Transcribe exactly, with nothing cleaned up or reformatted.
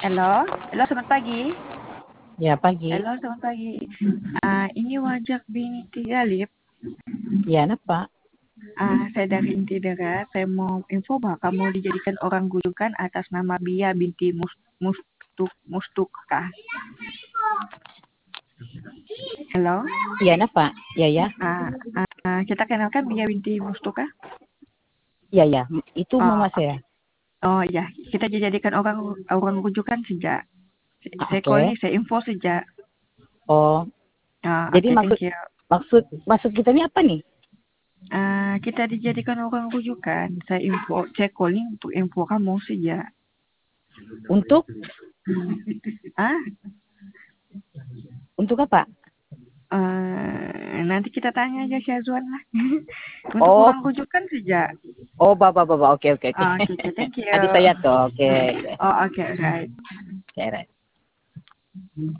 Halo, halo selamat pagi. Ya, pagi. Halo selamat pagi. Uh, ini wajak binti Galip. Ya, kenapa? Uh, saya dari Inti Darat. Saya mau info bahwa kamu dijadikan orang rujukan atas nama Bia binti Mus Mustuk Mustuka. Halo. Iya, kenapa? Ya, ya. Uh, uh, kita kenalkan Bia binti Mustuka. Ya, ya. Itu Oh, mama okay. saya. Oh ya, kita dijadikan orang orang rujukan sejak. Saya Oke. calling, saya info sejak. Oh. Uh, Jadi okay, maksud thank you. maksud maksud kita ini apa nih? Uh, kita dijadikan orang rujukan. Saya info, saya calling untuk info kamu saja. Untuk Ah, untuk apa? uh, nanti kita tanya aja Syazwan lah. Untuk Oh. orang rujukan saja. Oh, bapak bapak. Oke, oke, oke. Oh, okay, okay, thank you. Adik saya tuh. Oke. Oh, okay, right. Oke, right.